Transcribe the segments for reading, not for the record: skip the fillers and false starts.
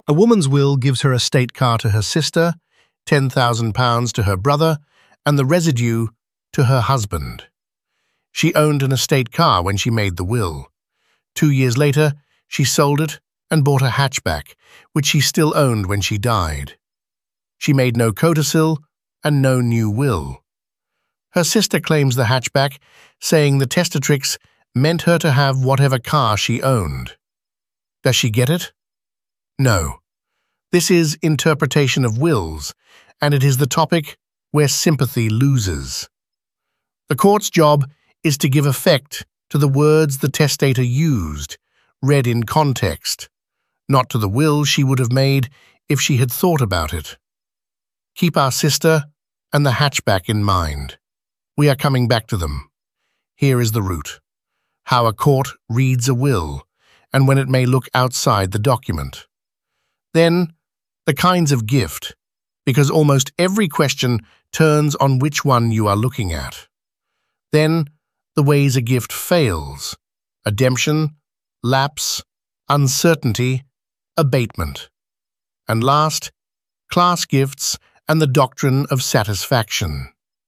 A woman's will gives her estate car to her sister, £10,000 to her brother, and the residue to her husband. She owned an estate car when she made the will. 2 years later, she sold it and bought a hatchback, which she still owned when she died. She made no codicil and no new will. Her sister claims the hatchback, saying the testatrix meant her to have whatever car she owned. Does she get it? No. This is interpretation of wills, and it is the topic where sympathy loses. The court's job is to give effect to the words the testator used, read in context, not to the will she would have made if she had thought about it. Keep our sister and the hatchback in mind. We are coming back to them. Here is the route: how a court reads a will, and when it may look outside the document. Then, the kinds of gift, because almost every question turns on which one you are looking at. Then, the ways a gift fails: ademption, lapse, uncertainty, abatement. And last, class gifts and the doctrine of satisfaction.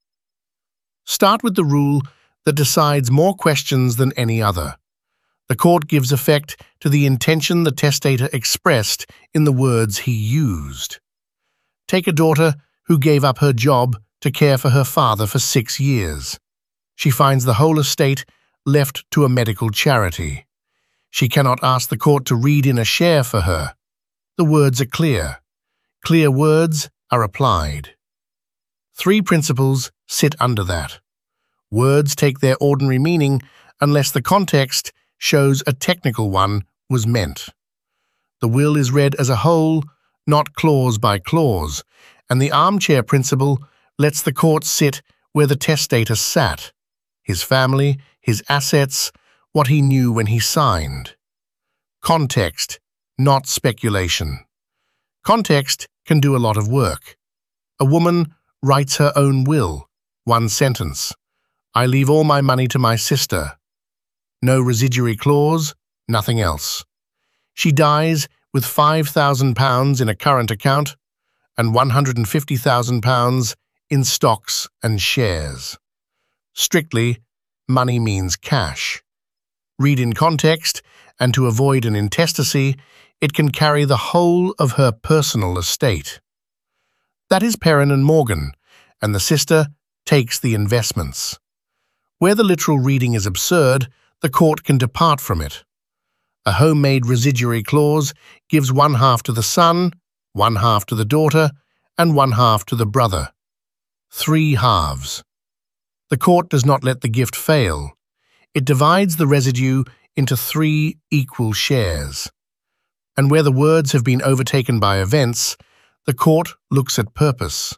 Start with the rule that decides more questions than any other. The court gives effect to the intention the testator expressed in the words he used. Take a daughter who gave up her job to care for her father for 6 years. She finds the whole estate left to a medical charity. She cannot ask the court to read in a share for her. The words are clear. Clear words are applied. 3 principles sit under that. Words take their ordinary meaning unless the context shows a technical one was meant. The will is read as a whole, not clause by clause, and the armchair principle lets the court sit where the testator sat: his family, his assets, what he knew when he signed. Context, not speculation. Context can do a lot of work. A woman writes her own will, 1 sentence: I leave all my money to my sister. No residuary clause, nothing else. She dies with £5,000 in a current account and £150,000 in stocks and shares. Strictly, money means cash. Read in context, and to avoid an intestacy, it can carry the whole of her personal estate. That is Perrin and Morgan, and the sister takes the investments. Where the literal reading is absurd, the court can depart from it. A homemade residuary clause gives 1/2 to the son, 1/2 to the daughter, and 1/2 to the brother. 3 halves. The court does not let the gift fail. It divides the residue into 3 equal shares. And where the words have been overtaken by events, the court looks at purpose.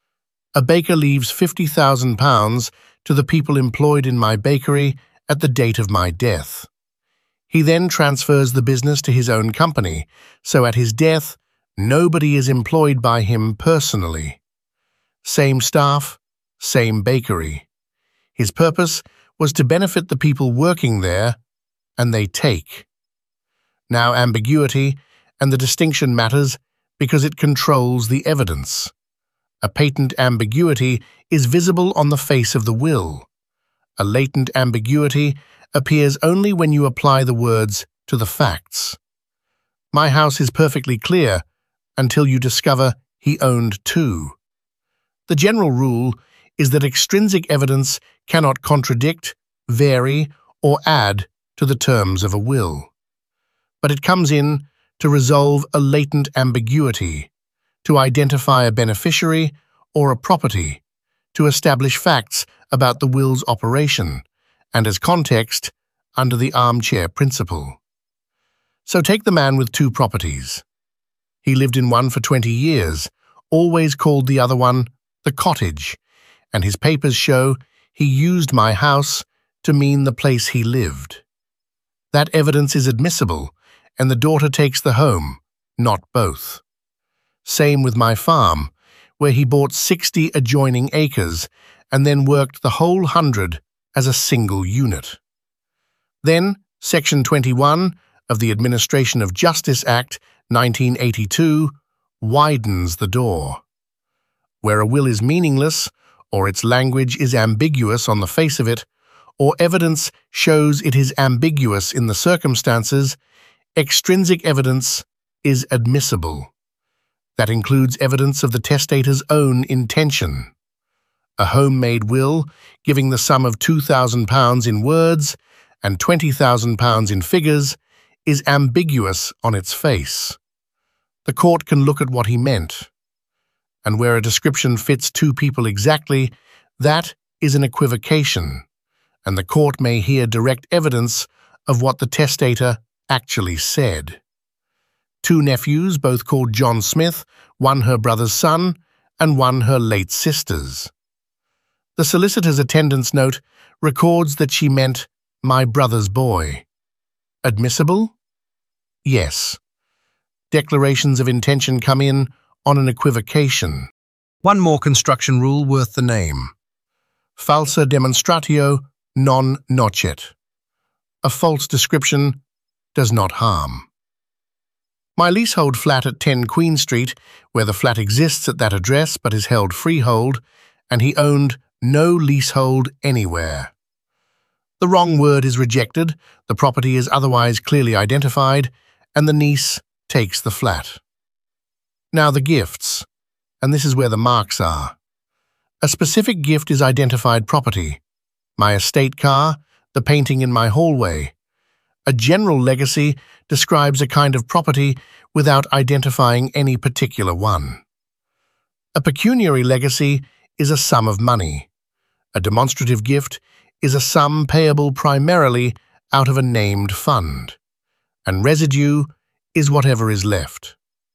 A baker leaves £50,000 to the people employed in my bakery at the date of my death. He then transfers the business to his own company, so at his death, nobody is employed by him personally. Same staff, same bakery. His purpose was to benefit the people working there, and they take. Now ambiguity and the distinction matters because it controls the evidence. A patent ambiguity is visible on the face of the will. A latent ambiguity appears only when you apply the words to the facts. My house is perfectly clear until you discover he owned 2. The general rule is that extrinsic evidence cannot contradict, vary, or add to the terms of a will. But it comes in to resolve a latent ambiguity, to identify a beneficiary or a property, to establish facts about the will's operation, and as context, under the armchair principle. So take the man with 2 properties. He lived in one for 20 years, always called the other one the cottage, and his papers show he used my house to mean the place he lived. That evidence is admissible, and the daughter takes the home, not both. Same with my farm, where he bought 60 adjoining acres and then worked the whole 100 as a single unit. Then, Section 21 of the Administration of Justice Act 1982 widens the door. Where a will is meaningless, or its language is ambiguous on the face of it, or evidence shows it is ambiguous in the circumstances, extrinsic evidence is admissible. That includes evidence of the testator's own intention. A homemade will, giving the sum of £2,000 in words and £20,000 in figures, is ambiguous on its face. The court can look at what he meant. And where a description fits two people exactly, that is an equivocation, and the court may hear direct evidence of what the testator actually said. Two nephews, both called John Smith, one her brother's son and one her late sister's. The solicitor's attendance note records that she meant my brother's boy. Admissible? Yes. Declarations of intention come in on an equivocation. One more construction rule worth the name. Falsa demonstratio non nocet. A false description does not harm. My leasehold flat at 10 Queen Street, where the flat exists at that address but is held freehold, and he owned no leasehold anywhere. The wrong word is rejected, the property is otherwise clearly identified, and the niece takes the flat. Now the gifts, and this is where the marks are. A specific gift is identified property. My estate car, the painting in my hallway. A general legacy describes a kind of property without identifying any particular one. A pecuniary legacy is a sum of money. A demonstrative gift is a sum payable primarily out of a named fund, and residue is whatever is left.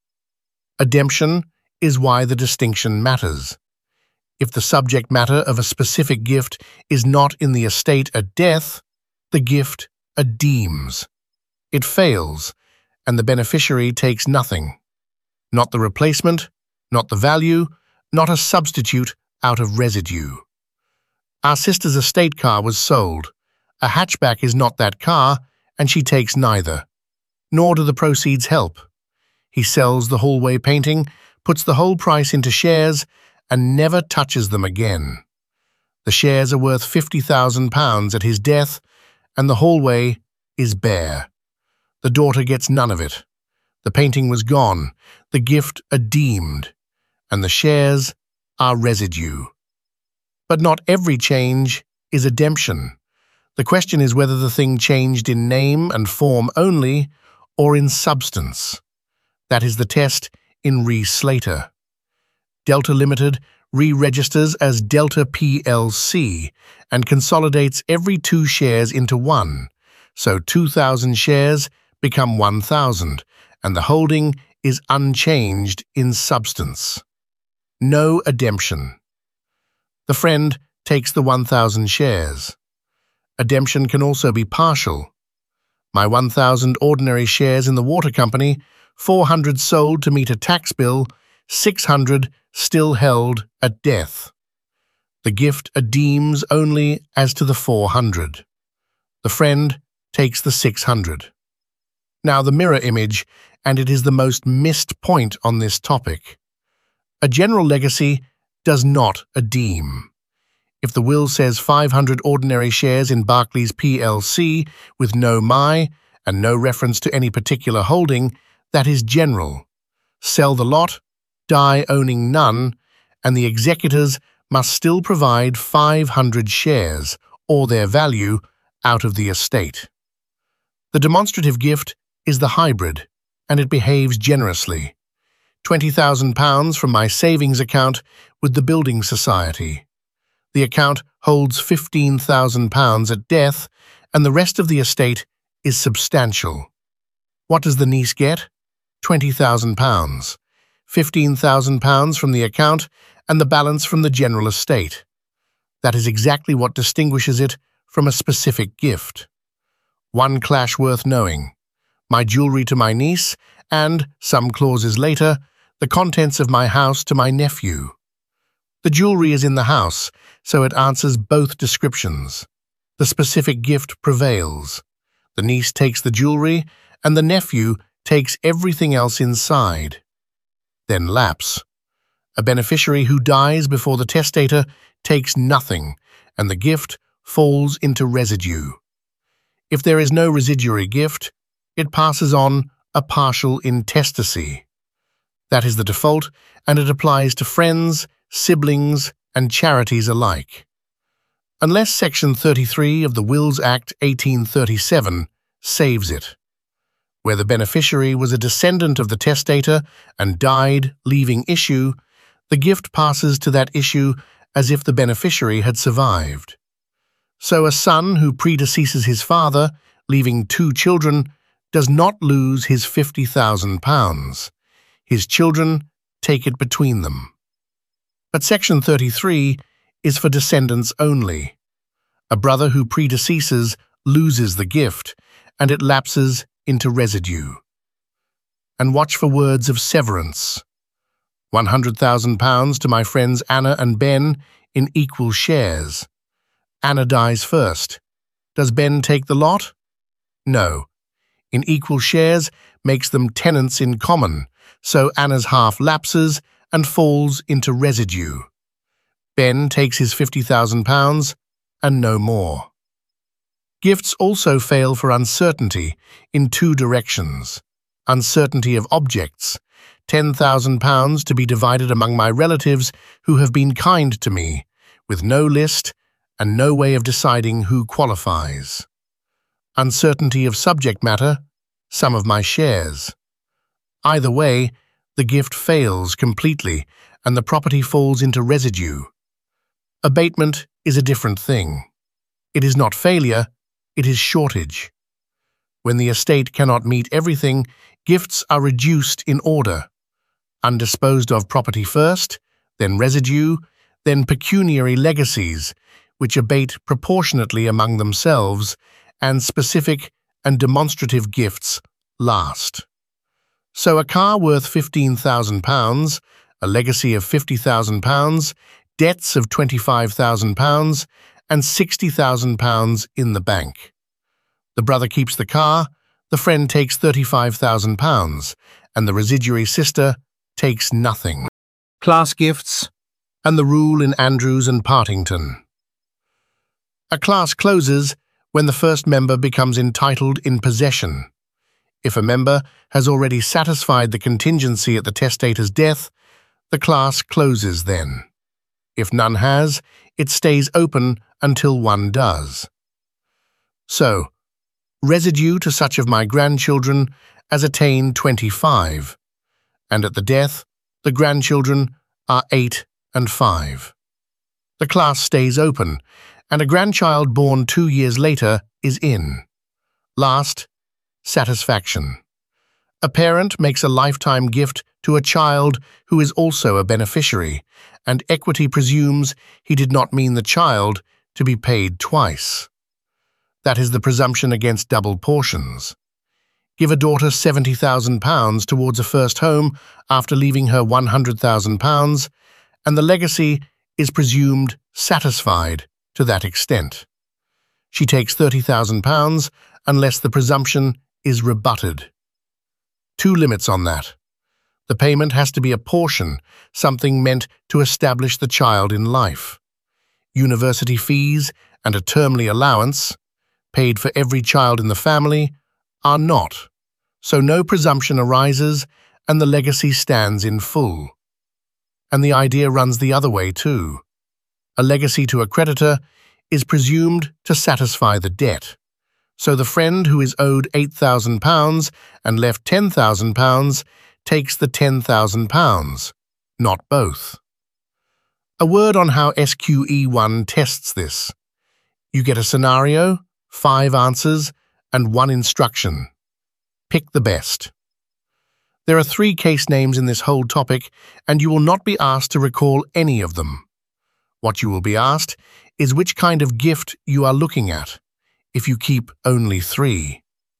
Ademption is why the distinction matters. If the subject matter of a specific gift is not in the estate at death, the gift adeems. It fails, and the beneficiary takes nothing. Not the replacement, not the value, not a substitute out of residue. Our sister's estate car was sold. A hatchback is not that car, and she takes neither. Nor do the proceeds help. He sells the hallway painting, puts the whole price into shares, and never touches them again. The shares are worth £50,000 at his death, and the hallway is bare. The daughter gets none of it. The painting was gone, the gift adeemed, and the shares are residue. But not every change is ademption. The question is whether the thing changed in name and form only, or in substance. That is the test in Re Slater. Delta Limited re-registers as Delta PLC and consolidates every 2 shares into one, so 2,000 shares become 1,000, and the holding is unchanged in substance. No ademption. The friend takes the 1,000 shares. Ademption can also be partial. My 1,000 ordinary shares in the water company, 400 sold to meet a tax bill, 600 still held at death. The gift adeems only as to the 400. The friend takes the 600. Now the mirror image, and it is the most missed point on this topic. A general legacy does not adeem. If the will says 500 ordinary shares in Barclays PLC with no MI and no reference to any particular holding, that is general. Sell the lot, die owning none, and the executors must still provide 500 shares, or their value, out of the estate. The demonstrative gift is the hybrid, and it behaves generously. £20,000 from my savings account with the Building Society. The account holds £15,000 at death, and the rest of the estate is substantial. What does the niece get? £20,000. £15,000 from the account and the balance from the general estate. That is exactly what distinguishes it from a specific gift. One clash worth knowing. My jewellery to my niece and, some clauses later, the contents of my house to my nephew. The jewellery is in the house, so it answers both descriptions. The specific gift prevails. The niece takes the jewellery, and the nephew takes everything else inside. Then lapse. A beneficiary who dies before the testator takes nothing, and the gift falls into residue. If there is no residuary gift, it passes on a partial intestacy. That is the default, and it applies to friends, siblings, and charities alike. Unless Section 33 of the Wills Act 1837 saves it, where the beneficiary was a descendant of the testator and died leaving issue, the gift passes to that issue as if the beneficiary had survived. So a son who predeceases his father, leaving 2 children, does not lose his £50,000. His children take it between them. But Section 33 is for descendants only. A brother who predeceases loses the gift, and it lapses into residue. And watch for words of severance. £100,000 to my friends Anna and Ben in equal shares. Anna dies first. Does Ben take the lot? No. In equal shares makes them tenants in common, so Anna's half lapses and falls into residue. Ben takes his £50,000 and no more. Gifts also fail for uncertainty in 2 directions. Uncertainty of objects, £10,000 to be divided among my relatives who have been kind to me, with no list and no way of deciding who qualifies. Uncertainty of subject matter, some of my shares. Either way, the gift fails completely and the property falls into residue. Abatement is a different thing. It is not failure, it is shortage. When the estate cannot meet everything, gifts are reduced in order. Undisposed of property first, then residue, then pecuniary legacies, which abate proportionately among themselves, and specific and demonstrative gifts last. So a car worth £15,000, a legacy of £50,000, debts of £25,000, and £60,000 in the bank. The brother keeps the car, the friend takes £35,000, and the residuary sister takes nothing. Class gifts and the rule in Andrews and Partington. A class closes when the first member becomes entitled in possession. If a member has already satisfied the contingency at the testator's death, the class closes then. If none has, it stays open until one does. So, residue to such of my grandchildren as attain 25, and at the death, the grandchildren are 8 and 5. The class stays open, and a grandchild born 2 years later is in. Last, satisfaction. A parent makes a lifetime gift to a child who is also a beneficiary, and equity presumes he did not mean the child to be paid twice. That is the presumption against double portions. Give a daughter £70,000 towards a first home after leaving her £100,000, and the legacy is presumed satisfied to that extent. She takes £30,000 unless the presumption is rebutted. 2 limits on that. The payment has to be a portion, something meant to establish the child in life. University fees and a termly allowance, paid for every child in the family, are not, so no presumption arises and the legacy stands in full. And the idea runs the other way too. A legacy to a creditor is presumed to satisfy the debt, so the friend who is owed £8,000 and left £10,000 takes the £10,000, not both. A word on how SQE1 tests this. You get a scenario, 5 answers, and 1 instruction. Pick the best. There are 3 case names in this whole topic, and you will not be asked to recall any of them. What you will be asked is which kind of gift you are looking at, if you keep only 3.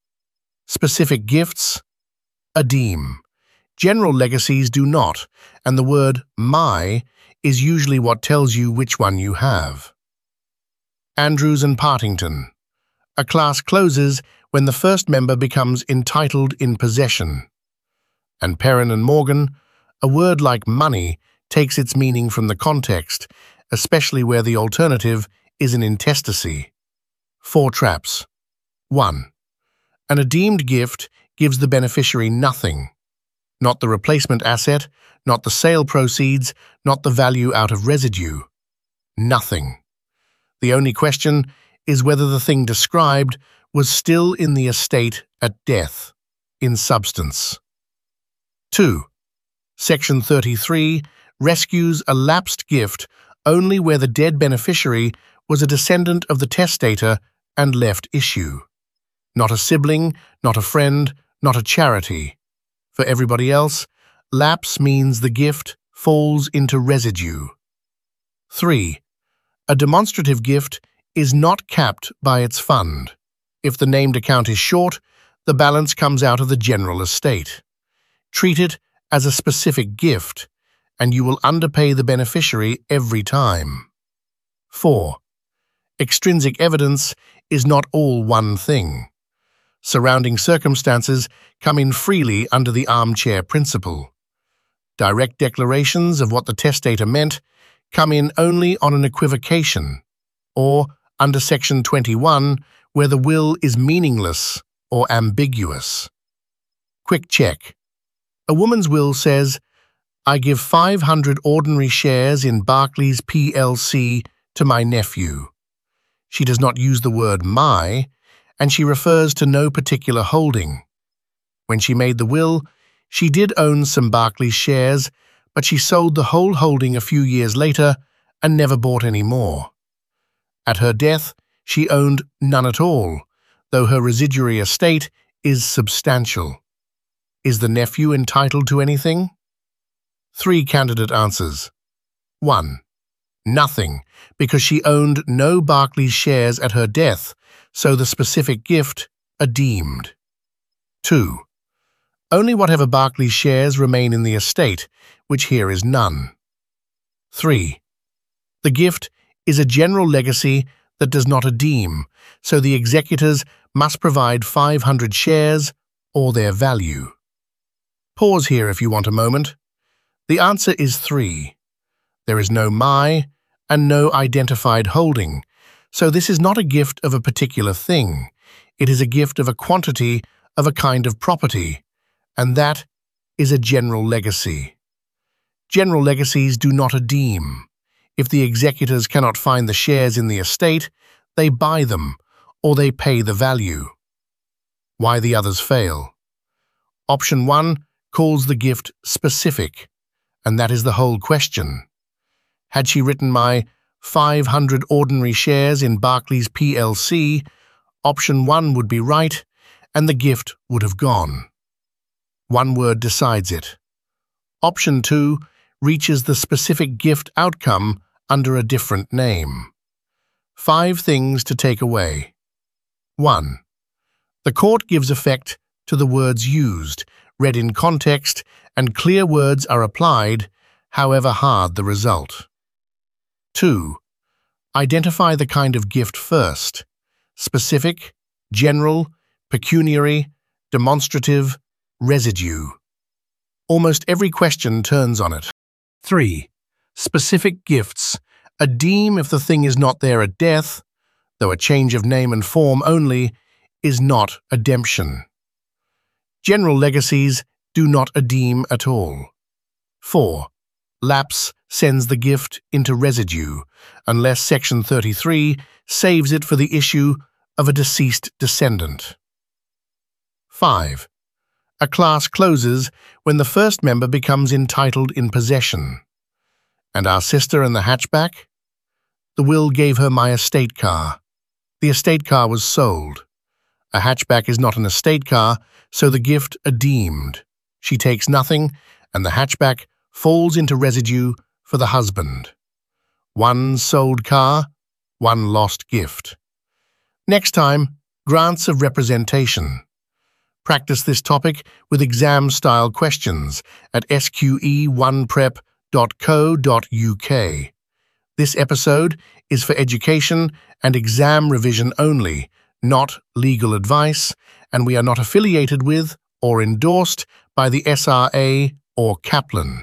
Specific gifts, adeem. General legacies do not, and the word my is usually what tells you which one you have. Andrews and Partington. A class closes when the first member becomes entitled in possession. And Perrin and Morgan, a word like money takes its meaning from the context, especially where the alternative is an intestacy. 4 traps. 1. An deemed gift gives the beneficiary nothing. Not the replacement asset, not the sale proceeds, not the value out of residue. Nothing. The only question is whether the thing described was still in the estate at death, in substance. 2. Section 33 rescues a lapsed gift only where the dead beneficiary was a descendant of the testator and left issue. Not a sibling, not a friend, not a charity. For everybody else, lapse means the gift falls into residue. 3. A demonstrative gift is not capped by its fund. If the named account is short, the balance comes out of the general estate. Treat it as a specific gift, and you will underpay the beneficiary every time. 4. Extrinsic evidence is not all one thing. Surrounding circumstances come in freely under the armchair principle. Direct declarations of what the testator meant come in only on an equivocation, or under Section 21, where the will is meaningless or ambiguous. Quick check. A woman's will says, "I give 500 ordinary shares in Barclays plc to my nephew." She does not use the word "my," and she refers to no particular holding. When she made the will, she did own some Barclays shares, but she sold the whole holding a few years later and never bought any more. At her death, she owned none at all, though her residuary estate is substantial. Is the nephew entitled to anything? 3 candidate answers. 1. Nothing, because she owned no Barclays shares at her death, so the specific gift deemed. 2. Only whatever Barclays shares remain in the estate, which here is none. 3. The gift is a general legacy that does not deem, so the executors must provide 500 shares or their value. Pause here if you want a moment. The answer is 3. There is no "my" and no identified holding, so this is not a gift of a particular thing. It is a gift of a quantity of a kind of property, and that is a general legacy. General legacies do not deem. If the executors cannot find the shares in the estate, they buy them, or they pay the value. Why the others fail? Option 1 calls the gift specific, and that is the whole question. Had she written "my 500 ordinary shares in Barclays plc," option 1 would be right, and the gift would have gone. One word decides it. Option 2 reaches the specific gift outcome under a different name. 5 things to take away. 1. The court gives effect to the words used, read in context, and clear words are applied, however hard the result. 2. Identify the kind of gift first: specific, general, pecuniary, demonstrative, residue. Almost every question turns on it. 3. Specific gifts deem if the thing is not there at death, though a change of name and form only is not redemption. General legacies do not deem at all. 4. Lapse sends the gift into residue, unless Section 33 saves it for the issue of a deceased descendant. 5. A class closes when the first member becomes entitled in possession. And our sister and the hatchback? The will gave her my estate car. The estate car was sold. A hatchback is not an estate car, so the gift deemed. She takes nothing, and the hatchback falls into residue for the husband. 1 sold car, 1 lost gift. Next time, grants of representation. Practice this topic with exam-style questions at sqe1prep.co.uk. This episode is for education and exam revision only, not legal advice, and we are not affiliated with or endorsed by the SRA or Kaplan.